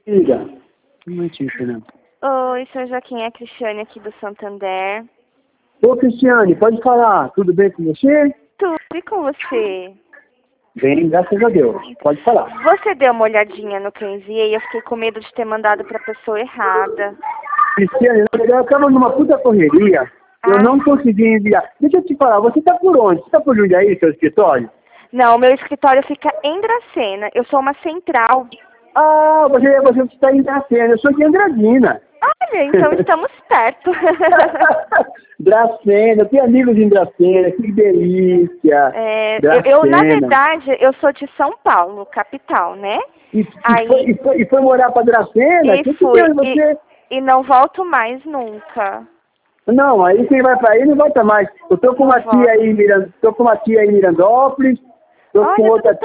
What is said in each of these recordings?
Diga. Um momentinho, Fernando. Oi, sou Joaquim, é a Cristiane aqui do Santander. Ô, Cristiane, pode falar. Tudo bem com você? Tudo e com você? Bem, graças a Deus. Pode falar. Você deu uma olhadinha no que eu enviei? Eu fiquei com medo de ter mandado pra pessoa errada. Cristiane, eu estava numa puta correria. Eu não consegui enviar. Deixa eu te falar, você tá por onde? Você tá por Jundiaí, seu escritório? Não, meu escritório fica em Dracena. Eu sou uma central. Ah, você está em Dracena. Eu sou de Andradina. Olha, então estamos perto. Dracena, eu tenho amigos em Dracena, que delícia. Eu, na verdade, eu sou de São Paulo, capital, né? E foi morar para Dracena? E fui, e não volto mais nunca. Não, aí quem vai para aí não volta mais. Eu tô com uma tia aí em Mirandópolis, tô com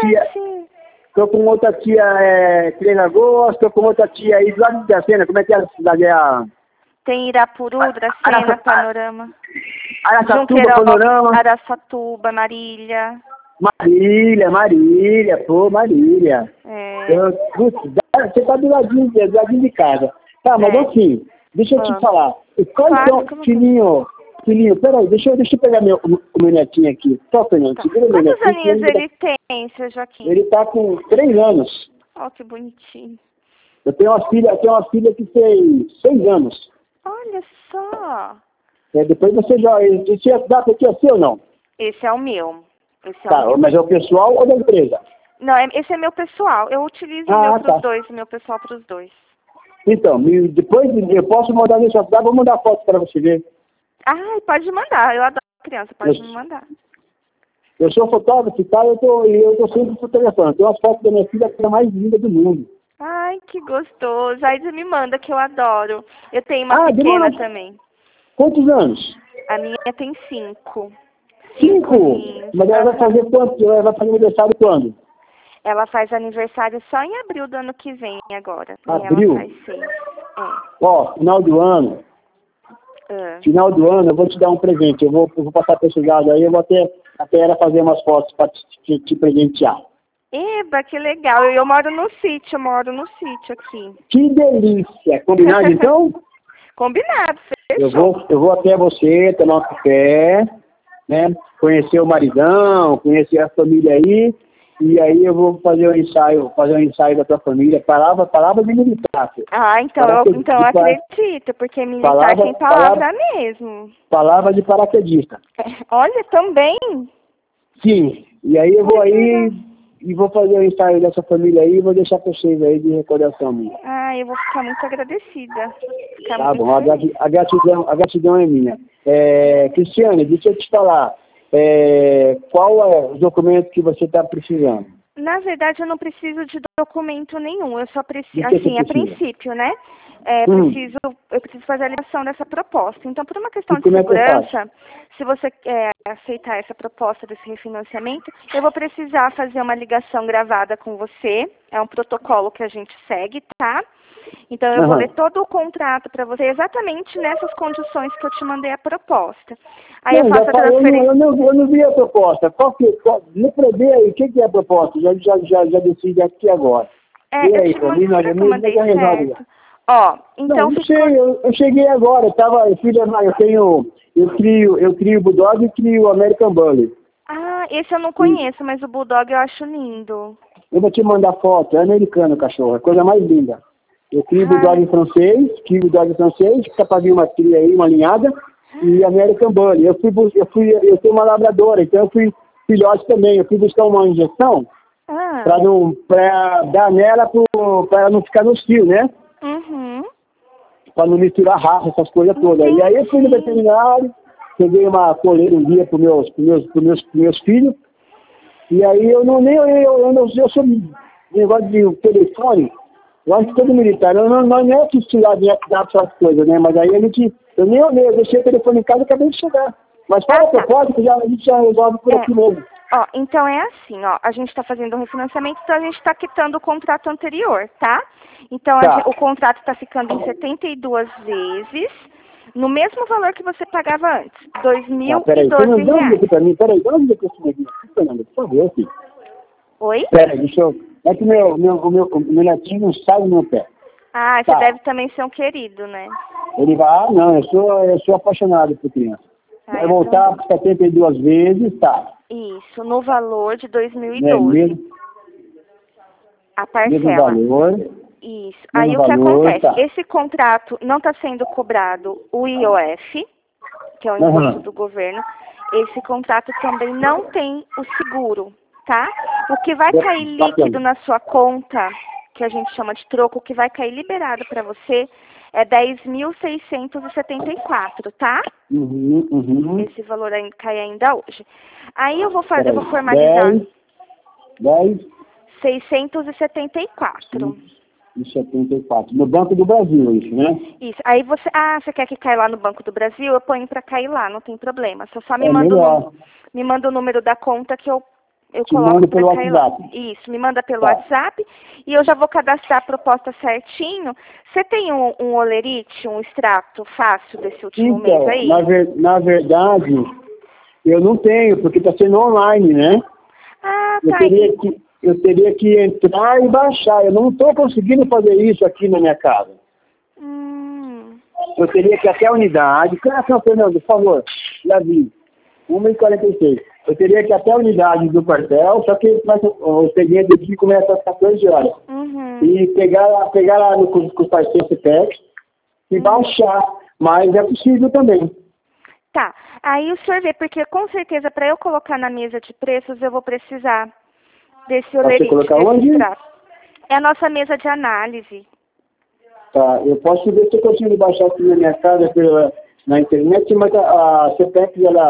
outra tia Três Lagoas, tô com outra tia aí do lado de Dracena. Como é que é a cidade? Tem Irapuru, Dracena, Panorama. Araçatuba, Panorama. Araçatuba, Marília. Marília, pô, Marília. Você tá do ladinho de casa. Tá, mas assim, deixa eu te falar. Filhinho, peraí, deixa eu pegar o meu netinho aqui. Só, Fernando, segura meu netinho. Quantos aninhos ele tem, seu Joaquim? Ele tá com 3 anos. Oh, que bonitinho. Eu tenho uma filha que tem 6 anos. Olha só. Depois você já... Esse WhatsApp aqui é seu ou não? Esse é o meu. Mas é o pessoal ou da empresa? Não, esse é meu pessoal. Eu utilizo o meu pros dois, o meu pessoal pros dois. Então, depois eu posso mandar nesse WhatsApp, vou mandar foto para você ver. Ai, pode mandar. Eu adoro criança, pode me mandar. Eu sou fotógrafo e tal, eu tô sempre fotografando. Tem umas fotos da minha filha que é a mais linda do mundo. Ai, que gostoso. Aí você me manda, que eu adoro. Eu tenho uma pequena também. Quantos anos? A minha tem 5. 5? Mas ela vai fazer quanto? Ela vai fazer aniversário quando? Ela faz aniversário só em abril do ano que vem agora. Abril? Ela faz 6. Ó, final do ano. Final do ano eu vou te dar um presente. Eu vou passar para esse lado aí, eu vou até ela fazer umas fotos para te presentear. Eba, que legal. Eu moro no sítio aqui. Que delícia. Combinado então? Combinado, fechou. Eu vou até você, tomar um café, né? Conhecer o maridão, conhecer a família aí. E aí eu vou fazer um ensaio da tua família. Palavra de militar. Ah, então eu acredito, porque militar tem palavra mesmo. Palavra de paraquedista. Olha, também. Sim. E aí eu vou aí e vou fazer o ensaio dessa família aí e vou deixar pra vocês aí de recordação minha. Ah, eu vou ficar muito agradecida. Tá bom, a gratidão é minha. Cristiane, deixa eu te falar. Qual é o documento que você está precisando? Na verdade, eu não preciso de documento nenhum. Eu só preciso, assim, a princípio, né? Eu preciso fazer a ligação dessa proposta. Então, por uma questão de segurança, se você aceitar essa proposta desse refinanciamento, eu vou precisar fazer uma ligação gravada com você. É um protocolo que a gente segue, tá? Então, eu vou ler todo o contrato para você, exatamente nessas condições que eu te mandei a proposta. Aí eu faço a transferência. Eu não vi a proposta. Me prevê aí, o que é a proposta? Já decidi aqui agora. Eu te mandei certo. Ó, então não sei, eu cheguei agora, eu crio Bulldog e crio American Bully. Ah, esse eu não conheço, mas o Bulldog eu acho lindo. Eu vou te mandar foto, é americano o cachorro, é a coisa mais linda. Eu crio Bulldog francês, que para vir uma cria aí, uma linhada, e American Bully. Eu tenho uma labradora, então eu fui filhote também, eu fui buscar uma injeção pra dar nela pra ela não ficar no cio, né? Pra não misturar raça, essas coisas todas. E aí eu fui no veterinário, peguei uma coleira um dia pros meus filhos, e aí eu sou negócio de telefone, eu acho que todo militar, não é que estudar de essas coisas, né? Mas aí eu nem olhei, eu deixei o telefone em casa e acabei de chegar. Mas fala a propósito, a gente já resolve por aqui mesmo. Ó, então é assim, ó, a gente está fazendo um refinanciamento, então a gente está quitando o contrato anterior, tá? Então o contrato está ficando em 72 vezes, no mesmo valor que você pagava antes, R$ 2.012. Peraí, dá um dia pra mim, peraí, dá um dia pra mim, Fernanda, por favor, filho. Oi? Peraí, deixa eu... É que o meu netinho não sai do meu pé. Ah, você deve também ser um querido, né? Ele vai, não, eu sou apaixonado por criança. Vai voltar por 72 vezes, tá. Isso, no valor de 2012. A parcela. Mesmo valor. Isso. Aí o que acontece? Tá. Esse contrato não está sendo cobrado o IOF, que é o imposto do governo. Esse contrato também não tem o seguro, tá? O que vai cair líquido na sua conta, que a gente chama de troco, o que vai cair liberado para você é 10.674, tá? Esse valor cai ainda hoje. Aí eu vou formalizar. 674. 74. No Banco do Brasil, isso, né? Isso. Aí você quer que caia lá no Banco do Brasil? Eu ponho para cair lá, não tem problema. Você só me manda o número da conta que eu coloco para cair lá. Isso, me manda pelo WhatsApp e eu já vou cadastrar a proposta certinho. Você tem um olerite, um extrato fácil desse último mês aí? Na verdade, eu não tenho, porque está sendo online, né? Ah, tá. Eu teria que entrar e baixar. Eu não estou conseguindo fazer isso aqui na minha casa. Eu teria que ir até a unidade. Fernando, por favor, Davi, 1h46. Eu teria que ir até a unidade do quartel, só que o expediente aqui começa às 14 horas. E pegar lá com os parceiros CPEX e baixar. Mas é possível também. Tá. Aí o senhor vê, porque com certeza para eu colocar na mesa de preços eu vou precisar desse olerite. Você colocar onde? É a nossa mesa de análise. Tá, eu posso ver se eu consigo baixar aqui na minha casa na internet, mas a CPEX,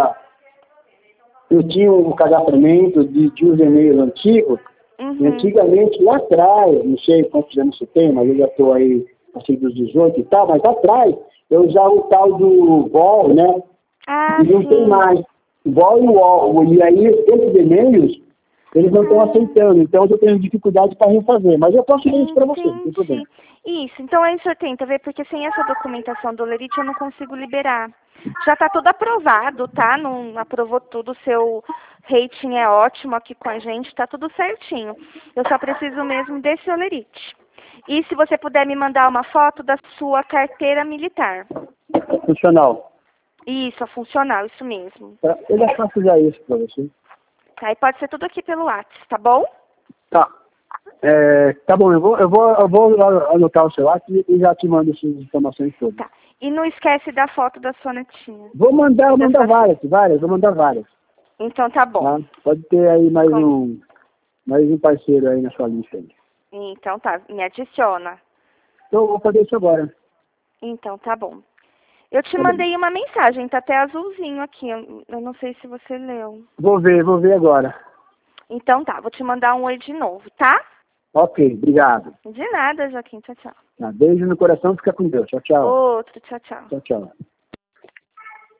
eu tinha um cadastramento de uns e-mails antigos, e antigamente, lá atrás, não sei quantos anos você tem, mas eu já estou aí, assim, dos 18 e tal, mas lá atrás, eu usava o tal do VOL, né? Ah, e não tem mais. O VOL e o UOL. E aí, esses e-mails, eles não estão aceitando, então eu tenho dificuldade para refazer. Mas eu posso ler isso para você, não tem problema. Isso, então aí o senhor tenta ver, porque sem essa documentação do olerite eu não consigo liberar. Já está tudo aprovado, tá? Não aprovou tudo, o seu rating é ótimo aqui com a gente, está tudo certinho. Eu só preciso mesmo desse olerite. E se você puder me mandar uma foto da sua carteira militar. Funcional. Isso, a funcional, isso mesmo. Eu já faço já isso para você. Tá, e pode ser tudo aqui pelo WhatsApp, tá bom? Tá. Tá bom, eu vou anotar o seu WhatsApp e já te mando essas informações todas. Tá. E não esquece da foto da sua netinha. Vou mandar várias, vou mandar várias. Então tá bom. Tá? Pode ter aí mais um parceiro aí na sua lista aí. Então tá, me adiciona. Então eu vou fazer isso agora. Então tá bom. Eu te mandei uma mensagem, tá até azulzinho aqui, eu não sei se você leu. Vou ver agora. Então tá, vou te mandar um oi de novo, tá? Ok, obrigado. De nada, Joaquim, tchau, tchau. Beijo no coração, fica com Deus. Tchau, tchau. Outro, tchau, tchau. Tchau, tchau.